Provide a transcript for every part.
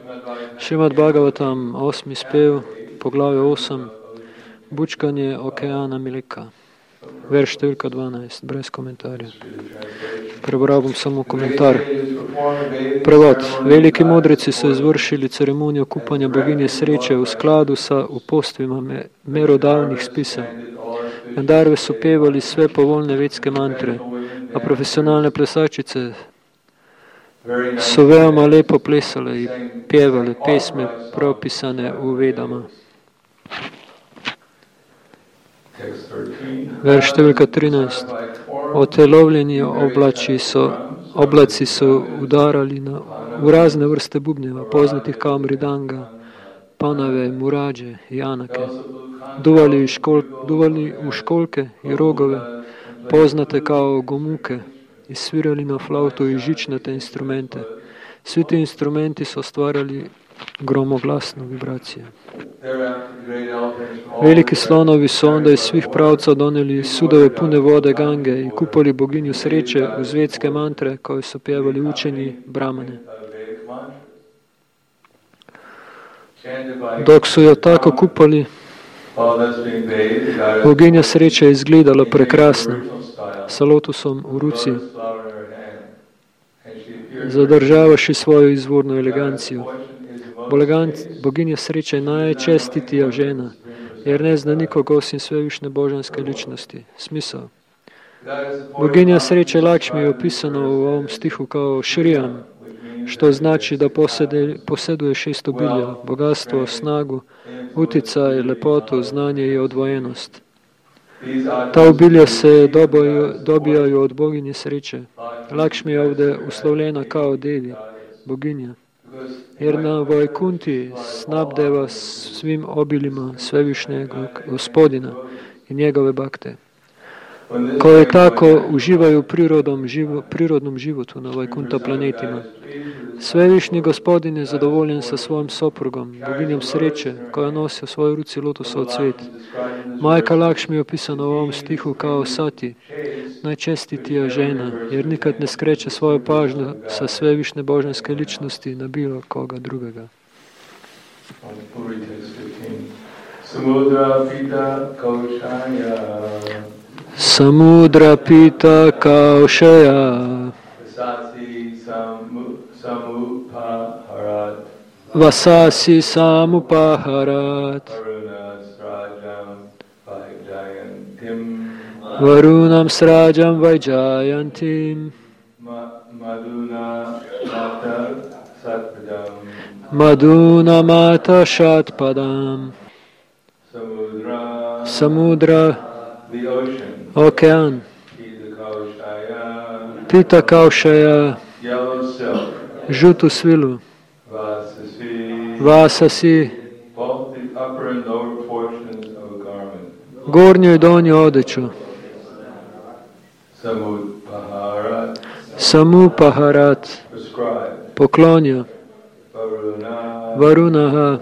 Šrimad Bhagavatam, 8. spev, poglavje 8, bučkanje okeana mleka. Verš številka 12, brez komentarja. Prebral bom samo komentar. Prevod. Veliki modrici so izvršili ceremonijo kupanja boginje sreče v skladu sa upostvima merodavnih spisa. Gandarve so pevali sve povoljne vedske mantre, a profesionalne plesačice so veoma lepo plesale in pevale pesme propisane v Vedama. Verš številka 13. Otelovljeni oblaci so udarali v razne vrste bubnjeva, poznatih kao mridanga, panave, muradže, janake. Duvali v školke i rogove, poznate kao gomuke, i svirali na flautu i žičnate instrumente. Svi ti instrumenti so stvarali gromoglasno vibracije. Veliki slonovi so onda iz svih pravca doneli sudove pune vode Gange i kupali boginju sreće uz vedske mantre koje su pjevali učeni brahmane. Dok su jo tako kupali, boginja sreće je izgledala prekrasno, sa lotusom u ruci, zadržavaši svoju izvornu eleganciju. Boginja sreće je najčestitija žena, jer ne zna nikog osim svevišnje božanske ličnosti. Smisao. Boginja sreće Lakšmi je opisano u ovom stihu kao Šrijam, što znači da posjeduje 6 obilja, bogatstvo, snagu, uticaj, lepotu, znanje i odvojenost. Ta obilja se dobijaju od boginje sreće. Lakšmi je ovdje uslovljena kao Devi, boginja. Jer na Vajkunti snabdeva svim obiljima svevišnjeg gospodina i njegove bakte, koje tako uživaju prirodnom životu na Vajkunta planetima. Svevišnji gospodin je zadovoljen sa svojim soprugom, boginjom sreće, koja nosi u svojoj ruci lotusov cvet. Majka Lakšmi je opisana u ovom stihu kao Sati, najčestitija žena, jer nikad ne skreće svoju pažnju sa svevišnje božanske ličnosti na bilo koga drugega. Samudra pita Kaushaya Vasasi samupaharat Varunam srajam vajjayantim Maduna mata shatpadam. Samudra, okean, pita Kaushaya, žutu svilu, Vasasi, gornju i donju odeću, Samupaharat, poklonja, Varunaha,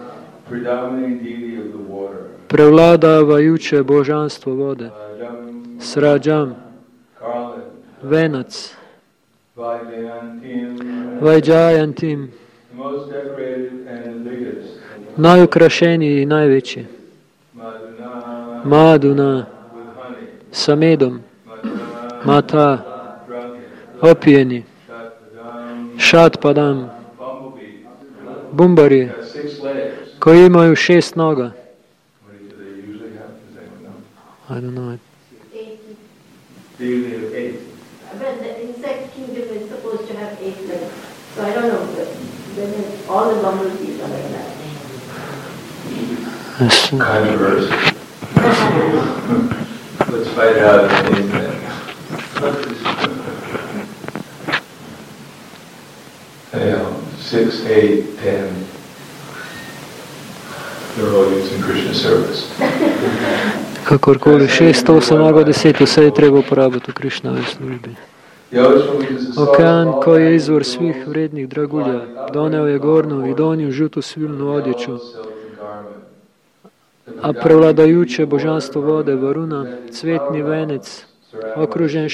prevladavajuće božanstvo vode, Srajam, venac, Vajjayantim, najukrašeniji i najveći, Maduna, sa medom, Mata, opijeni, Shatpadam, bumbari, koji imaju 6 noga. I don't know it. But the insect kingdom is supposed to have 8 legs. So I don't know, but then all the bumblebees are like that. Controversy. Let's find out the internet. Yeah, 6, 8, 10. They're all used in Krishna service. Kakorkoli, 6, 8, 9, 10, vse je treba uporabiti v Krišnovi službi. Okean, koji je izvor svih vrednih dragulja, doneo je gornju i donju žutu svilnu odjeću, a prevladajuće božanstvo vode, Varuna, cvetni venec, okružen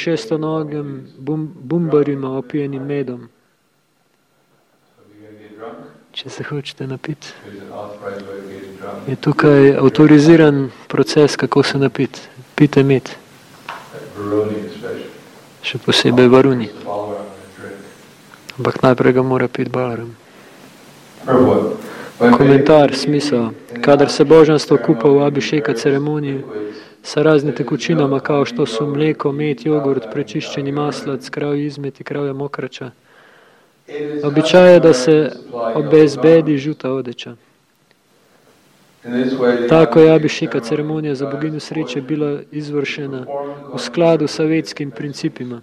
6-nogim bumbarima opijenim medom. Če se hočete napiti, there's an authorized way of getting drunk. je tukaj avtoriziran proces, kako se napiti. Pite med, Like Varuni especially. še posebej Varuni. The follower I'm going to drink. Ampak najprej ga mora piti Balaram. Prabhupada, when Komentar, smisel. Kadar se božanstvo kupa v abišeka ceremoniji sa razne tekućinama kao što su mleko, med, jogurt, prečišćeni maslac, kravji izmeti, kravja mokrača, običaj je da se obezbedi žuta odeća. Tako je abišeka ceremonija za boginju sreće bila izvršena u skladu sa vedskim principima.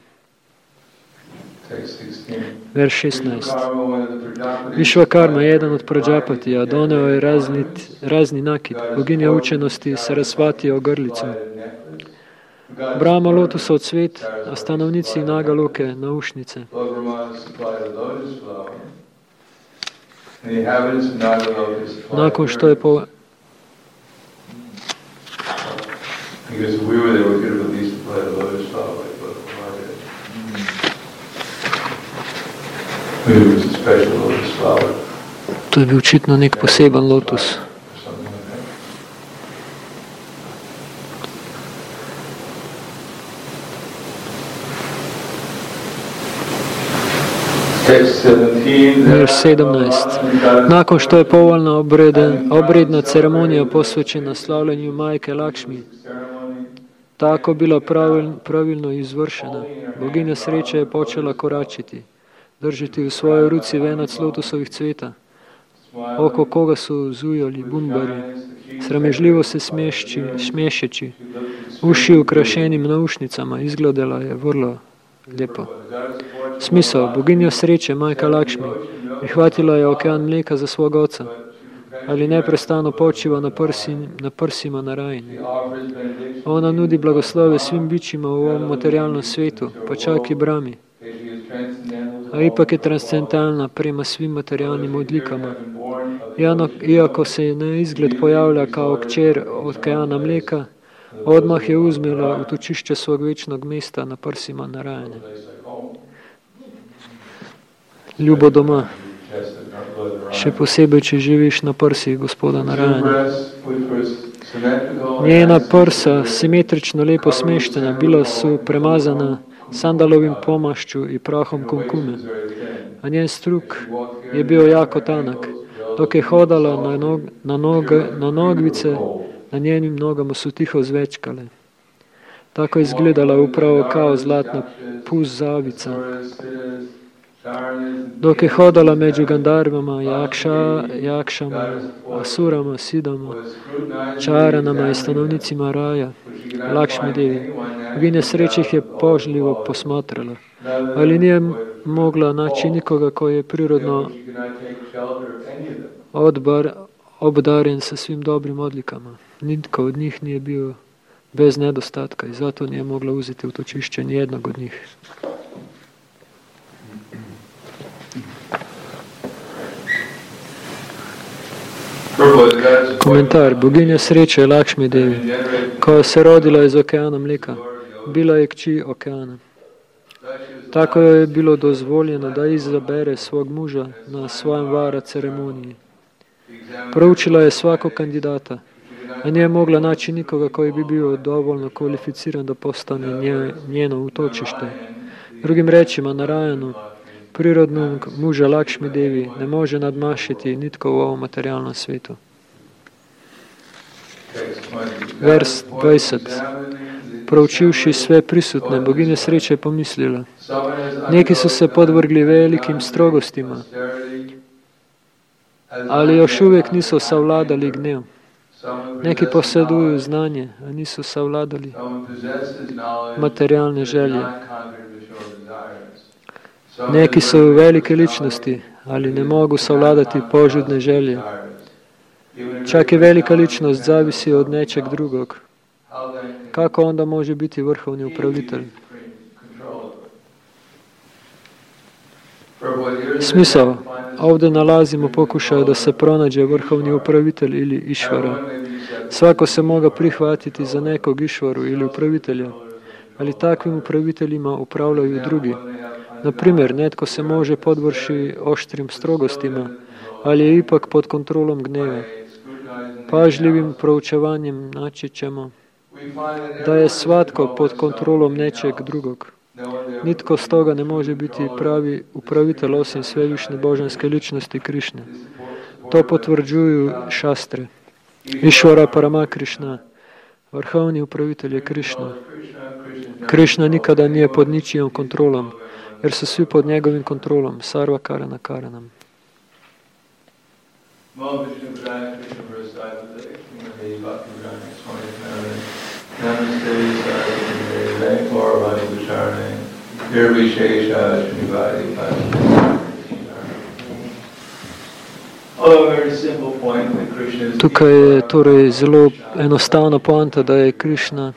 Verš 16. Višvakarma, jedan od Prađapatija, doneo je razni nakit, boginja učenosti Sarasvati ogrlicu. Brahma lotusov cvet, a stanovnici Nagaloke naušnice. Nakon što je Because we were there, we could have at least applied a lotus flower like Maybe it was a special lotus flower. To je bil očitno nek poseben lotus. Or something like that. Text 17. Verš 17. Nakon što je povoljna obredna ceremonija posvećena slavljanju majke Lakšmi, tako bila pravilno izvršena. Boginja sreće je počela koračiti, držati v svojoj ruci venac lotusovih cveta, oko koga su zujali bumbari, sramežljivo se smešeći, uši ukrašenim naušnicama, izgledala je vrlo lijepo. Smisel, boginja sreće, majka Lakšmi, prihvatila je okean mleka za svoga oca, ali neprestano počiva na prsima Narajini. Ona nudi blagoslove svim bićima u ovom materijalnom svijetu, pa čak i Brahmi. A ipak je transcendentalna prema svim materijalnim odlikama. Iako se na izgled pojavlja kao kćer okeana mleka, odmah je uzmela utočišče svog večnog mesta na prsima Narajine. Ljubo doma, še posebej, če živiš na prsih gospoda Narajine. Njena prsa, simetrično lepo smeštena, bila su premazana sandalovim pomašču i prahom kumkume, a njen struk je bio jako tanak. Dok je hodala na nogvice, na njenim nogama su tiho zvečkale. Tako je izgledala upravo kao zlatna puzavica. Dok je hodala među Gandarvama, Jakšama, Asurama, Sidama, Čaranama i stanovnicima raja, Lakšmi Devi, boginja sreće ih je pažljivo posmatrala, ali nije mogla naći nikoga koji je prirodno obdaren sa svim dobrim odlikama. Nitko od njih nije bio bez nedostatka i zato nije mogla uzeti utočišće nijednog od njih. Komentar. Boginja sreće je Lakšmi Devi, koja se rodila iz okeana mleka, bila je kći okeana. Tako je bilo dozvoljeno da izabere svog muža na svojem vara ceremoniji. Proučila je svakog kandidata, a nije mogla naći nikoga koji bi bio dovoljno kvalificiran da postane njeno utočište. Drugim rečima, Narajanu, prirodnog muža Lakšmi Devi, ne može nadmašiti nitko u ovom materijalnom svijetu. Vers 20. Proučivši sve prisutne, boginja sreće je pomislila. Neki su se podvrgli velikim strogostima, ali još uvijek nisu savladali gnev. Neki posjeduju znanje, a nisu savladali materijalne želje. Neki su velike ličnosti, ali ne mogu savladati požudne želje. Čak i velika ličnost zavisi od nečeg drugog. Kako onda može biti vrhovni upravitelj? Smisao. Ovdje nalazimo pokušaj da se pronađe vrhovni upravitelj ili išvara. Svako se moga prihvatiti za nekog išvaru ili upravitelja, ali takvim upraviteljima upravljaju drugi. Na primjer, netko se može podvrši oštrim strogostima, ali je ipak pod kontrolom gneva. Pažljivim proučevanjem načičemo, da je svatko pod kontrolom nečeg drugog. Nitko z toga ne može biti pravi upravitelj osim svevišnje božanske ličnosti Krišne. To potvrđuju šastre. Išvara Parama Krišna, vrhovni upravitelj je Krišna. Krišna nikada nije pod ničijom kontrolom, jer su svi pod njegovim kontrolom, sarva karana karanam. Tukaj je torej zelo enostavna poanta, da je Krišna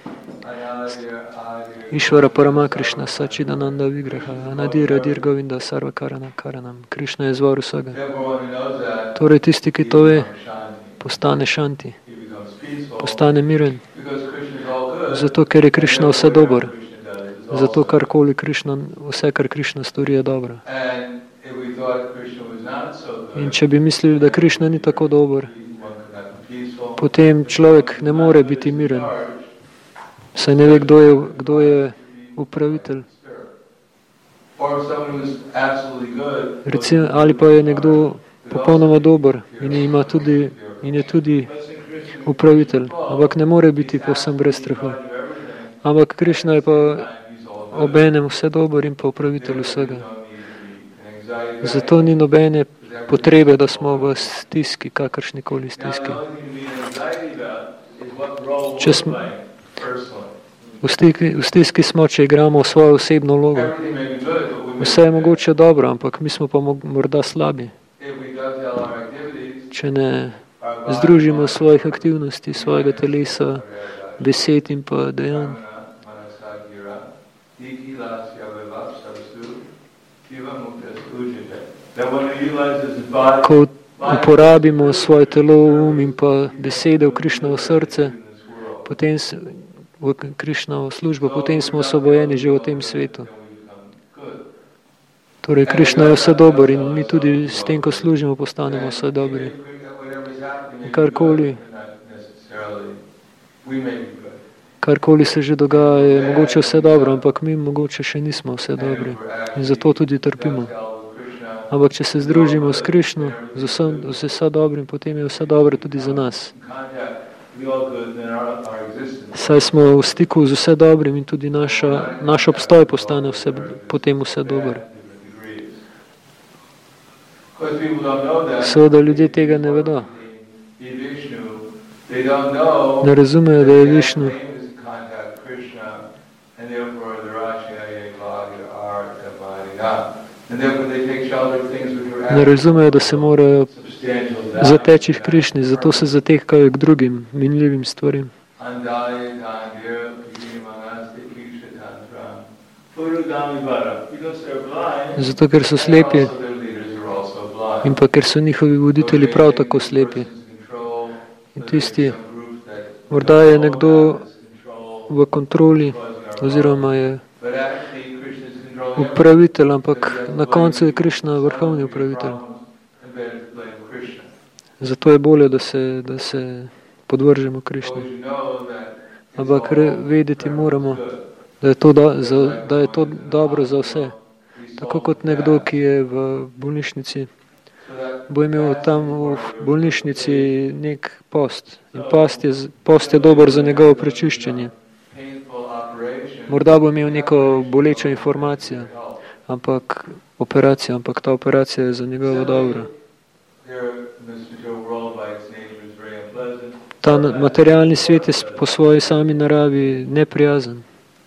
Išvara Parama Krišna, Sačidananda Vigraha, Anadira Dirgovinda Sarva Karana Karanam. Krišna je izvor vsega. Torej tisti, ki to ve, postane šanti, postane miren. Zato, ker je Krišna vse dober. Zato, vse, kar Krišna stori, je dobro. In če bi mislili, da Krišna ni tako dober, potem človek ne more biti miren. Saj ne ve, kdo je upravitelj. Recimo, ali pa je nekdo popolnoma dober in je tudi upravitelj, ampak ne more biti povsem brez strahu. Ampak Krišna je pa obenem vse dober in pa upravitelj vsega. Zato ni nobene potrebe, da smo v stiski, kakršnikoli stiski. Če smo v stiski smo, če igramo svojo osebno vlogo. Vse je mogoče dobro, ampak mi smo pa morda slabi. Če ne združimo svojih aktivnosti, svojega telesa, besed in pa dejanj. Ko uporabimo svoje telo, in pa besede v Krišnovo srce, potem v Krišnovo službo, potem smo osvobojeni že v tem svetu. Torej, Krišna je vse dober in mi tudi s tem, ko služimo, postanemo vse dobri. Karkoli se že dogaja, je mogoče vse dobro, ampak mi mogoče še nismo vse dobri. In zato tudi trpimo. Ampak če se združimo s Krišno, z vse dobrim, potem je vse dobro tudi za nas. Saj smo v stiku z vse dobrim in tudi naš obstoj postane potem vse dober. Seveda ljudje tega ne vedo. Ne razumejo, da je Višnu. Ne razumejo, da se morajo zateči v Krišni, zato se zatekajo k drugim minljivim stvarim. Zato, ker so slepi in pa ker so njihovi voditelji prav tako slepi. In tisti, morda je nekdo v kontroli oziroma je upravitelj, ampak na koncu je Krišna vrhovni upravitelj. Zato je bolje, da se podvržemo Krišni. Ampak vedeti moramo, da je to dobro za vse. Tako kot nekdo, ki je v bolnišnici, bo imel tam v bolnišnici nek post. In post je dober za njegovo prečiščenje. Morda bo imel neko bolečo informacijo, ampak ta operacija je za njegovo dobro. Ta materialni svet je po svoji sami naravi neprijazen.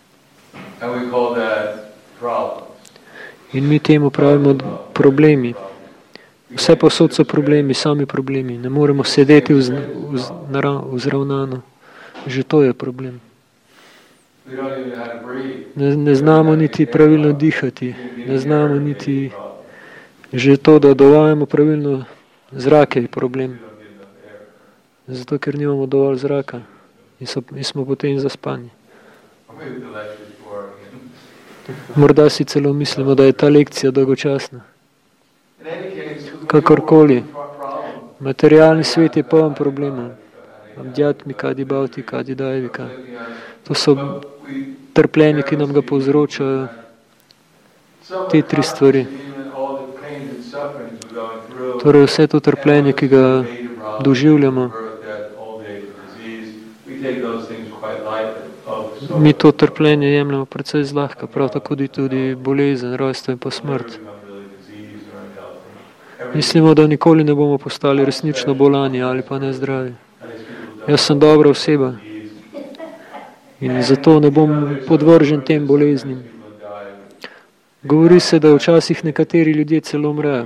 In mi temu pravimo problemi. Vse posod so problemi, sami problemi. Ne moremo sedeti vzravnano. Že to je problem. Ne znamo niti pravilno dihati. Ne znamo niti že to, da dovajamo pravilno zrake je problem. Zato, ker nimamo dovolj zraka in smo potem zaspani. Morda si celo mislimo, da je ta lekcija dolgočasna. Kakorkoli, Materialni svet je poln problemov. Adhyatmika, adibhavtika, adidajvika. To so trpljenje, ki nam ga povzročajo te tri stvari. Torej vse to trpljenje, ki ga doživljamo, mi to trpljenje jemljamo precej zlahka, prav tako tudi bolezen, rojstvo in pa smrt. Mislimo, da nikoli ne bomo postali resnično bolani ali pa nezdravi. Jaz sem dobra oseba in zato ne bom podvržen tem boleznim. Govori se, da včasih nekateri ljudje celo umrejo.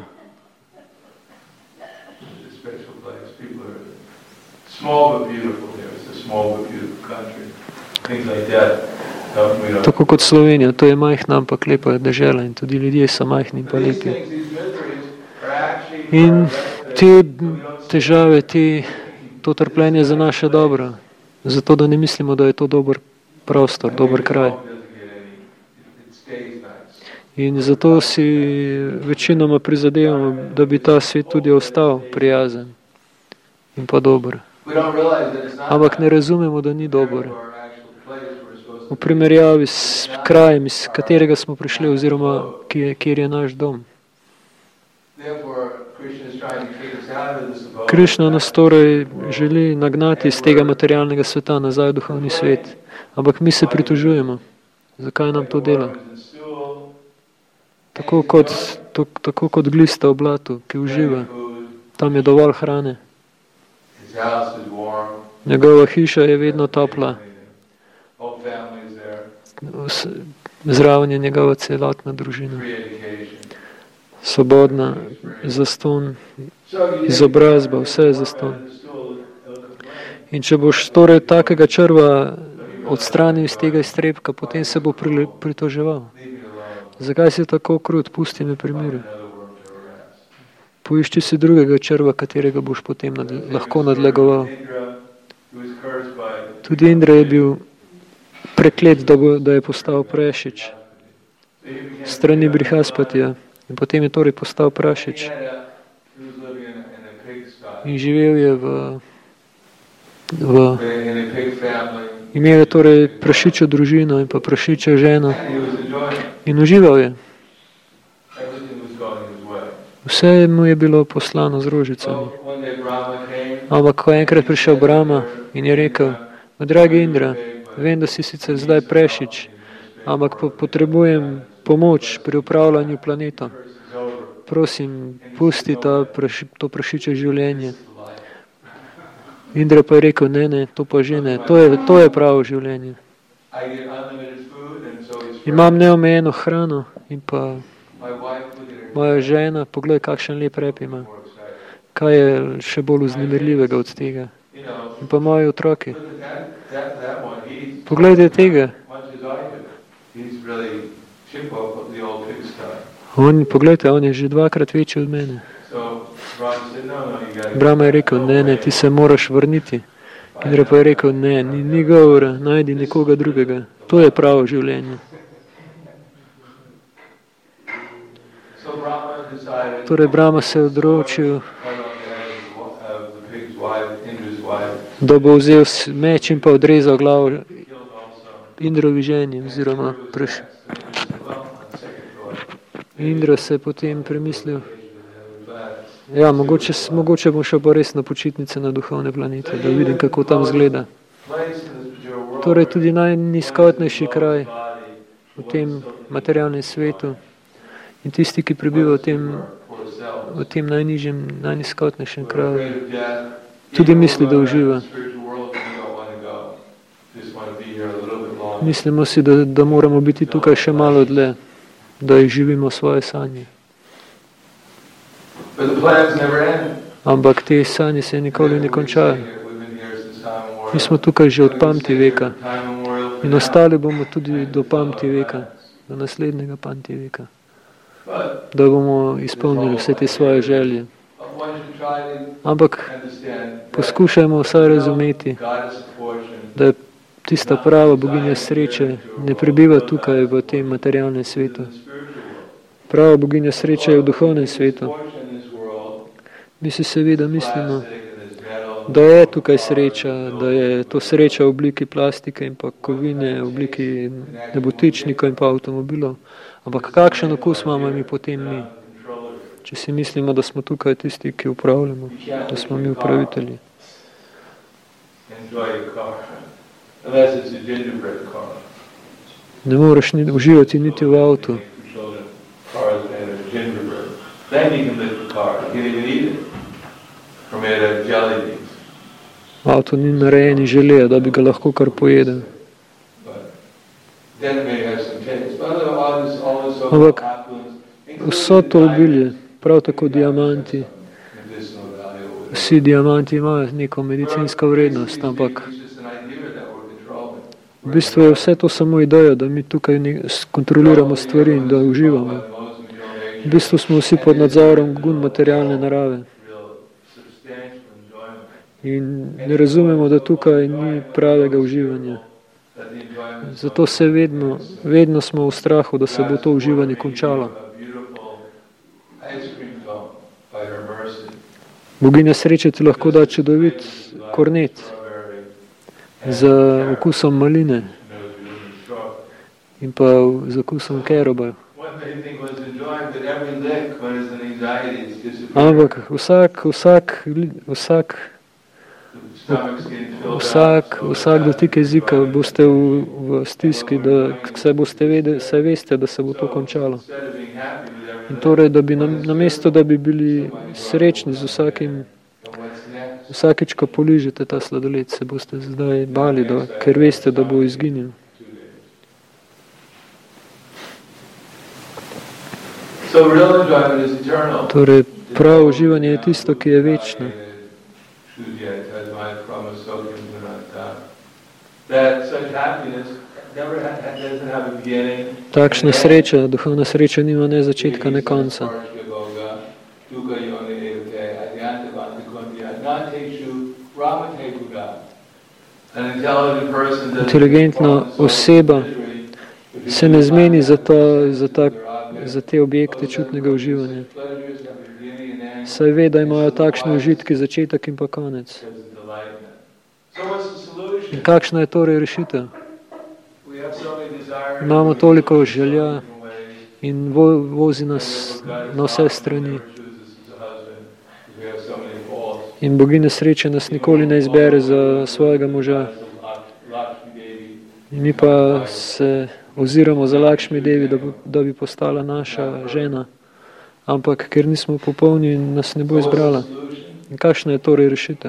Tako kot Slovenija, to je majhna, ampak lepa dežela in tudi ljudje so majhni in pa lepi. In te težave, to trpljenje za naše dobro, zato da ne mislimo, da je to dober prostor, dober kraj. In zato si večinoma prizadevamo, da bi ta svet tudi ostal prijazen in pa dober. Ampak ne razumemo, da ni dober. V primerjavi s krajem, iz katerega smo prišli, oziroma kjer je naš dom. Krišna nas torej želi nagnati iz tega materialnega sveta nazaj v duhovni svet. Ampak mi se pritožujemo. Zakaj nam to dela? Tako kot glista v blatu, ki uživa. Tam je dovolj hrane. Njegova hiša je vedno topla. Zraven je njegova celotna družina. Svobodna, zaston, izobrazba, vse je zaston. In če boš torej takega črva odstranil iz tega iztrebka, potem se bo pritoževal. Zakaj si tako krut? Pusti me pri miru. Poišči si drugega črva, katerega boš potem lahko nadlegoval. Tudi Indra je bil preklet, da je postal prašič. Strani Brihaspatija. In potem je torej postal prašič. In živel je imel je torej prašičjo družino in pa prašičjo ženo. In užival je. Vse mu je bilo poslano z rožicami. Ampak ko je enkrat prišel Brahma in je rekel, dragi Indra, vem, da si sicer zdaj prašič, ampak potrebujem pomoč pri upravljanju planeta. Prosim, pusti to prašiče življenje. Indra pa je rekel, ne, to pa že ne, to je pravo življenje. Imam neomejeno hrano in pa moja žena, poglej, kakšen lep rep ima. Kaj je še bolj vznemirljivega od tega? In pa moji otroki. Poglejte tega. Poglejte, on je že 2-krat večji od mene. Brahma je rekel, ne, ti se moraš vrniti. Indra pa je rekel, ne, ni govora, najdi nekoga drugega. To je pravo življenje. Torej Brahma se je odločil, da bo vzel meč in pa odrezal glavo Indrovi ženi, oziroma Indra se je potem premislil, ja, mogoče bom šel pa res na počitnice na duhovne planete, da vidim, kako tam zgleda. Torej tudi najnizkotnejši kraj v tem materialnem svetu in tisti, ki prebiva v tem najnižjem, najnizkotnejšem kraju, tudi misli, da uživa. Mislimo si, da moramo biti tukaj še malo dlje, da jih živimo svoje sanje. Ampak te sanje se nikoli ne končajo. Mi smo tukaj že od pamti veka in ostali bomo tudi do pamti veka, do naslednjega pamti veka, da bomo izpolnili vse te svoje želje. Ampak poskušajmo vsaj razumeti, da je tista prava boginja sreče ne prebiva tukaj v tem materialnem svetu. Prava boginja sreče je v duhovnem svetu. Mi si seveda mislimo, da je tukaj sreča, da je to sreča v obliki plastike in pa kovine, v obliki nebotičnikov in pa avtomobilov. Ampak kakšen okus imamo mi potem mi? Če si mislimo, da smo tukaj tisti, ki upravljamo, da smo mi upravitelji. Ne moreš uživati niti v avtu. Avto ni narejen in želeja, da bi ga lahko kar pojedel. Ampak vso to obilje, prav tako diamanti, vsi diamanti imajo neko medicinsko vrednost, ampak v bistvu je vse to samo ideja, da mi tukaj kontroliramo stvari in da uživamo. V bistvu smo vsi pod nadzorom gun materialne narave. In ne razumemo, da tukaj ni pravega uživanja. Zato se vedno smo v strahu, da se bo to uživanje končalo. Boginja sreče ti lahko da čudovit kornet z okusom maline in pa z okusom keroba. Ampak vsak dotik jezika boste v stiski, da se veste, da se bo to končalo. In torej, da bi namesto, da bi bili srečni z vsakič, ko poližete ta sladoled, se boste zdaj bali, ker veste, da bo izginil. Torej, pravo uživanje je tisto, ki je večno. Takšna sreča, duhovna sreča nima ne začetka, ne konca. Inteligentna oseba se ne zmeni za te objekte čutnega uživanja. Saj ve, da imajo takšne užitki začetek in pa konec. In kakšna je torej rešitev? Imamo toliko želja in vozi nas na vse strani. In boginja sreče nas nikoli ne izbere za svojega moža. In mi pa se oziramo za Lakšmi Devi, da bi postala naša žena. Ampak ker nismo popolni, nas ne bo izbrala. In kakšna je torej rešitev?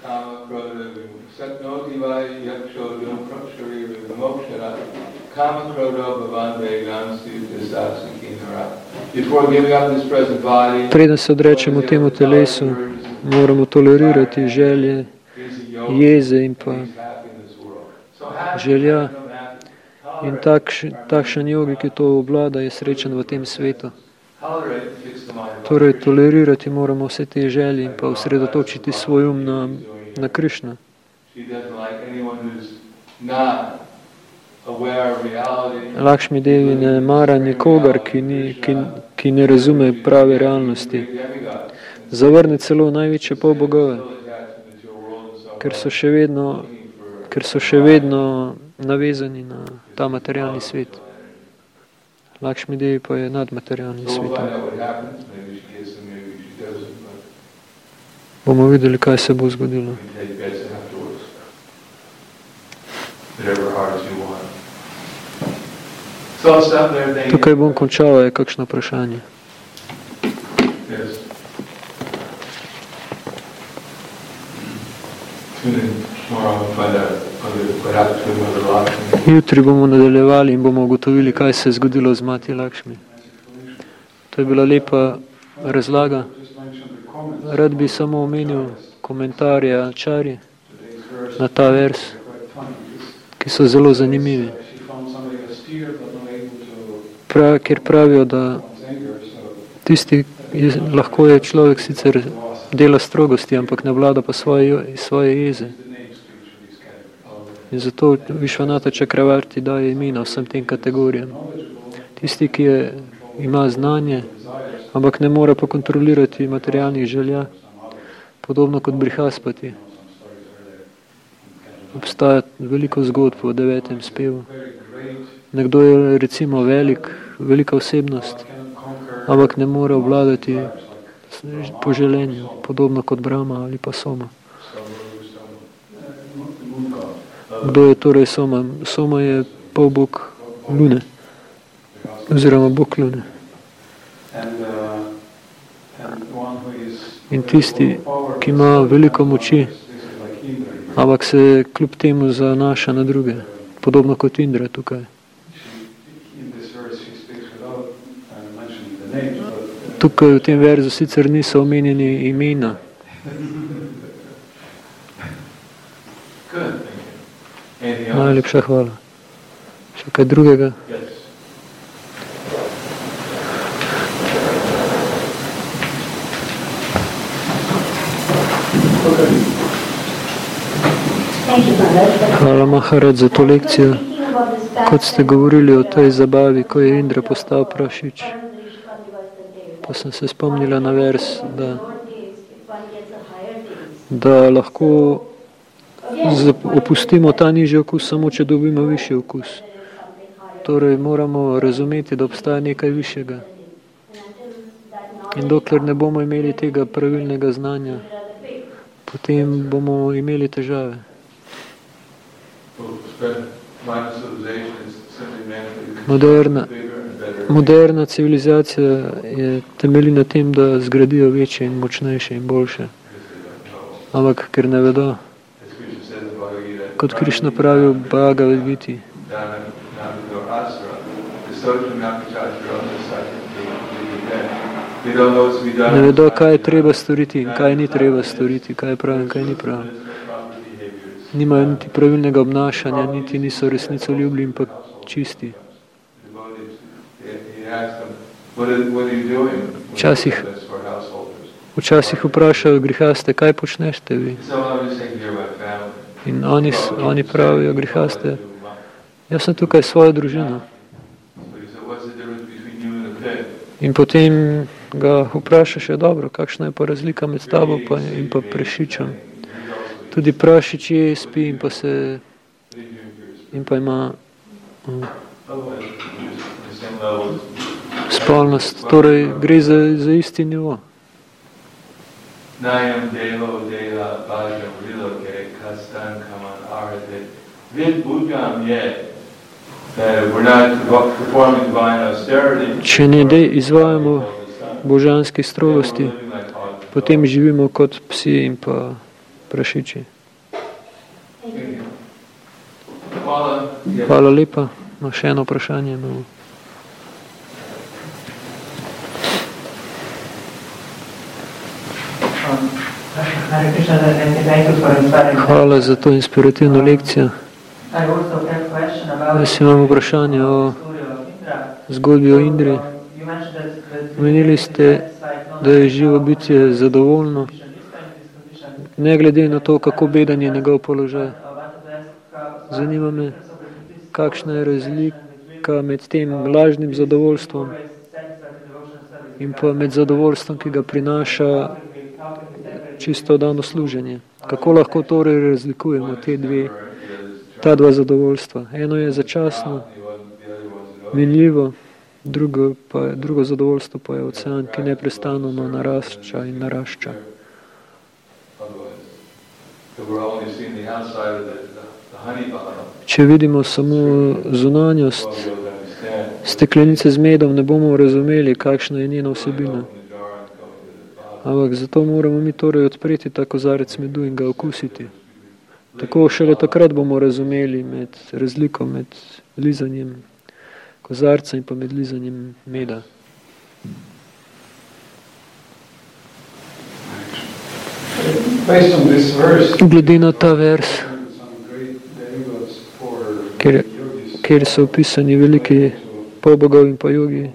Preden se odrečemo temu telesu, moramo tolerirati želje, jeze in pa želja. In takšen jogi, ki to obvlada, je srečen v tem svetu. Torej, tolerirati moramo vse te želje in pa osredotočiti svoj um na Krišna. Lakšmi Devi ne mara nikogar, ki ne razume prave realnosti. Zavrne celo največje polbogove, ker so še vedno navezani na ta materialni svet. Lakšmi Devi pa je nad materialnim svetom. Bomo videli, kaj se bo zgodilo. Tukaj bom končal, je kakšno vprašanje. Jutri bomo nadaljevali in bomo ugotovili, kaj se je zgodilo z Mati Lakšmi. To je bila lepa razlaga. Rad bi samo omenil komentarje Ačarje na ta vers, ki so zelo zanimivi. Ker pravijo, da lahko je človek sicer dela strogosti, ampak ne vlada pa svoje jeze. In zato Višvanata Čakravarti daje imena vsem tem kategorijam. Tisti, ki ima znanje, ampak ne more pa kontrolirati materialnih želja, podobno kot Brihaspati. Obstaja veliko zgodb v 9. spevu. Nekdo je recimo velika osebnost, ampak ne more obvladati po želenju, podobno kot Brahma ali pa Soma. Kdo je torej Soma? Soma je polbog Lune, oziroma bog Lune. In tisti, ki ima veliko moči, ampak se kljub temu zanaša na druge, podobno kot Indra tukaj. Tukaj v tem verzu sicer niso omenjeni imena. Najlepša hvala. Še kaj drugega? Hvala Maharaj za to lekcijo. Kot ste govorili o tej zabavi, ko je Indra postal prašič, pa sem se spomnila na vers, da lahko opustimo ta nižji okus, samo če dobimo višji okus. Torej moramo razumeti, da obstaja nekaj višjega. In dokler ne bomo imeli tega pravilnega znanja, potem bomo imeli težave. Moderna civilizacija je temelji na tem, da zgradijo večje in močnejše in boljše. Ampak ker ne vedo, kot Krišna pravi v Bhagavad Giti, ne vedo, kaj je treba storiti in kaj ni treba storiti, kaj je prav in kaj ni prav. Nimajo niti pravilnega obnašanja, niti niso resnicoljubni in pa čisti. Včasih vprašajo grihaste, kaj počnešte vi? In oni pravijo, grihaste, jaz sem tukaj s svojo družino. In potem ga vprašaš, je dobro, kakšna je pa razlika med tabo in pa prašičem. Tudi prašič je, spi in pa ima spolnost. Torej gre za isti nivo. Če ne izvajamo božanske strogosti, potem živimo kot psi in pa prašiči. Hvala lepa. No, še eno vprašanje imamo. Hvala za to inspirativno lekcijo. Jaz imam vprašanje o zgodbi o Indri. Omenili ste, da je živo bitje zadovoljno, ne glede na to, kako beden je njegov položaj. Zanima me, kakšna je razlika med tem lažnim zadovoljstvom in pa med zadovoljstvom, ki ga prinaša čisto dano služenje. Kako lahko torej razlikujemo ta dva zadovoljstva? Eno je začasno, minljivo, drugo zadovoljstvo pa je ocean, ki neprestano narašča in narašča. Če vidimo samo zunanjost steklenice z medom, ne bomo razumeli, kakšna je njena vsebina. Ampak zato moramo mi torej odpreti ta kozarec medu in ga okusiti. Tako šele takrat bomo razumeli razliko med lizanjem kozarca in pa med lizanjem meda. Glede na ta vers, kjer so opisani veliki polbogov in pa jogi,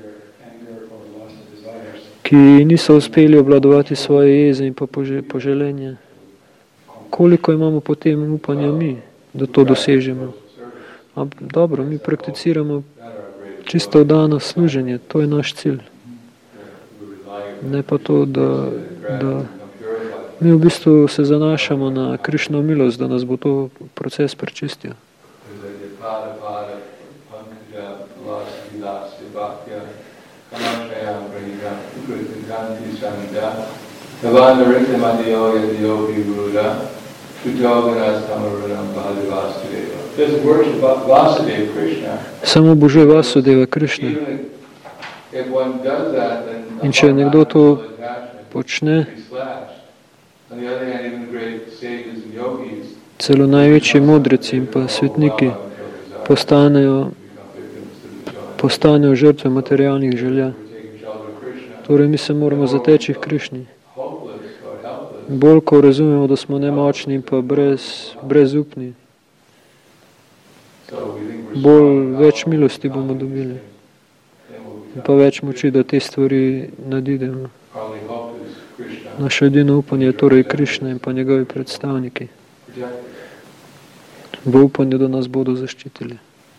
ki niso uspeli obvladovati svoje jeze in pa poželenje. Koliko imamo potem upanja mi, da to dosežemo? Dobro, mi prakticiramo čisto vdano služenje, to je naš cilj. Ne pa to, da Mi v bistvu se zanašamo na Krišno milost, da nas bo to proces prečistil. Samo obožuje Vasudeva Krišne. In če nekdo to počne, celo največji modrici in pa svetniki postanejo žrtve materialnih želja. Torej mi se moramo zateči v Krišni. Bolj, ko razumemo, da smo nemočni in pa brezupni, več milosti bomo dobili. In pa več moči, da te stvari nadidemo. Naše edino upanje je torej Krišna in pa njegovi predstavniki. V upanju, da nas bodo zaščitili.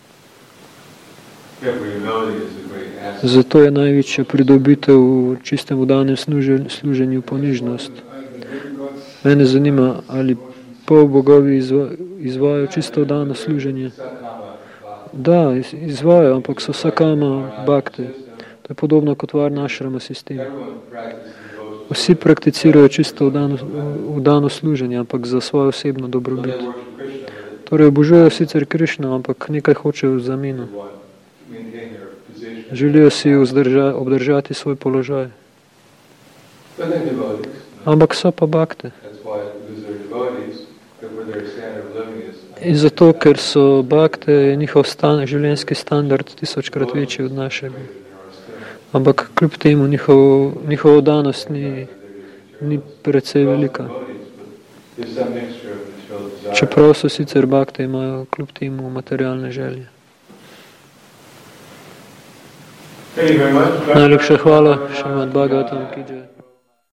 Zato je največja pridobitev v čistem vdanem služenju ponižnost. Mene zanima, ali polbogovi izvajajo čisto vdano služenje. Da, izvajajo, ampak so sakama bhakti. To je podobno kot varnašrama sistem. Vsi prakticirajo čisto vdano služenje, ampak za svojo osebno dobrobit. Torej obožujejo sicer Krišno, ampak nekaj hočejo v zameno. Želijo si obdržati svoj položaj. Ampak so pa bhakti. In zato, ker so bhakti, je njihov življenjski standard 1000-krat večji od našega. Ampak kljub temu njihova danost ni precej velika. Čeprav so sicer bhakti, imajo kljub temu materialne želje. Najlepša hvala, Šrimad Bhagavatam ki jai.